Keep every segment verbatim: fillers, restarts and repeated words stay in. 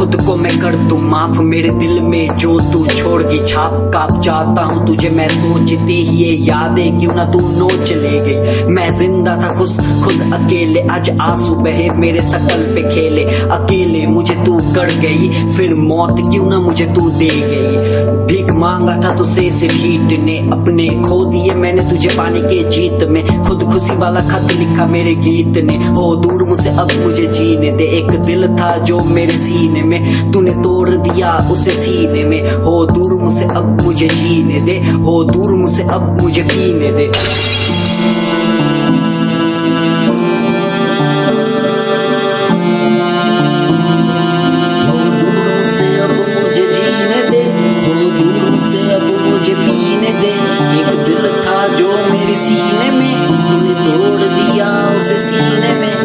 खुद को मैं कर दूं माफ, मेरे दिल में जो तू छोड़गी छाप। काप जाता हूँ तुझे मैं सोचते ही ये यादें, क्यों ना तू नोच ले गई। मैं जिंदा था खुश खुद अकेले, आज आंसू बहे मेरे शकल पे खेले। अकेले मुझे तू कर गई, फिर मौत क्यों ना मुझे तू दे गई। भीख मांगा था तुझसे सिर्फ हीट ने, अपने खो दिए मैंने तुझे पाने के जीत में। खुद खुशी वाला खत लिखा मेरे गीत ने, हो दूर मुझसे अब मुझे जीने दे। एक दिल था जो मेरे सीने में, तूने तोड़ दिया उसे सीने में। हो दूर मुझसे अब मुझे जीने दे, हो दूर मुझसे अब मुझे पीने दे। एक दिल था जो मेरे सीने में, तूने तोड़ दिया उसे सीने में।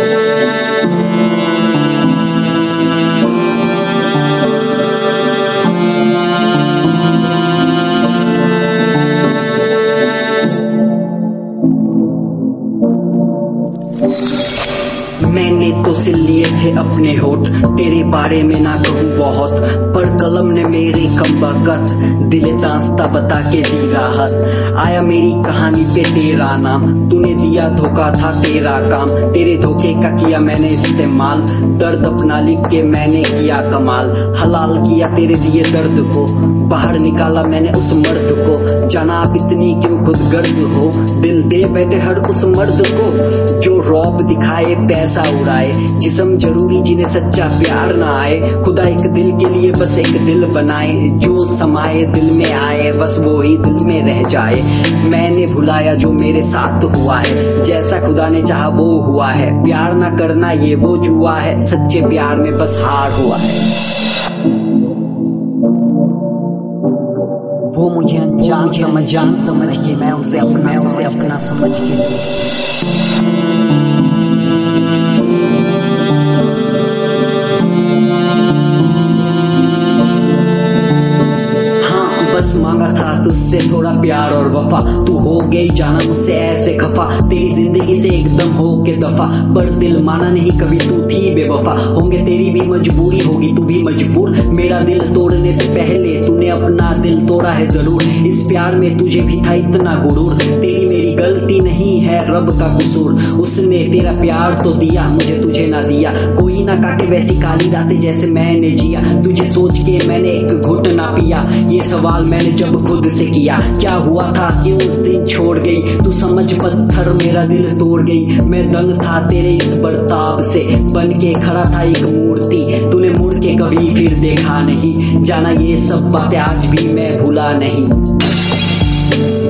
मैंने तो सिल लिए थे अपने होठ, तेरे बारे में ना कहूँ बहुत, पर कलम ने मेरे कम बकत दिले दास्ता बता के दी राहत। आया मेरी कहानी पे तेरा नाम, तूने दिया धोखा था तेरा काम। तेरे धोखे का किया मैंने इस्तेमाल, दर्द अपना लिख के मैंने किया कमाल। हलाल किया तेरे दिए दर्द को, बाहर निकाला मैंने उस मर्द को। जाना आप इतनी क्यों खुद गर्ज हो, दिल दे बैठे हर उस मर्द को जो रौब दिखाए पैसा उड़ाए। जिस्म जरूरी जिन्हें सच्चा प्यार ना आए, खुदा एक दिल के लिए बस एक दिल बनाए। जो समाए दिल में आए बस वो ही दिल में रह जाए। मैंने भुलाया जो मेरे साथ हुआ है, जैसा खुदा ने चाहा वो हुआ है। प्यार ना करना ये वो जुआ है, सच्चे प्यार में बस हार हुआ है। वो मुझे अनजान समझ जान समझ के मैं उसे अपना उसे अपना समझ के। बस मांगा था तुझसे थोड़ा प्यार और वफा, तू हो गई जाना मुझसे ऐसे खफा। तेरी जिंदगी से एकदम हो के दफा, पर दिल माना नहीं कभी तू थी बेवफा। होंगे तेरी भी मजबूरी, होगी तू भी मजबूर। मेरा दिल तोड़ने से पहले तूने अपना दिल तोड़ा है जरूर। इस प्यार में तुझे भी था इतना गुरूर, तेरी मेरी गलती नहीं है रब का कसूर। उसने तेरा प्यार तो दिया मुझे तुझे ना दिया, कोई ना काटे वैसी काली रातें जैसे मैंने जिया। तुझे सोच के मैंने एक घुट ना पिया, ये सवाल मैंने जब खुद से किया। क्या हुआ था कि उस दिन छोड़ गई, तू समझ पत्थर मेरा दिल तोड़ गई। मैं दंग था तेरे इस बर्ताव से, बन के खड़ा था एक मूर्ति। तूने मुड़ के कभी फिर देखा नहीं, जाना ये सब बातें आज भी मैं भूला नहीं।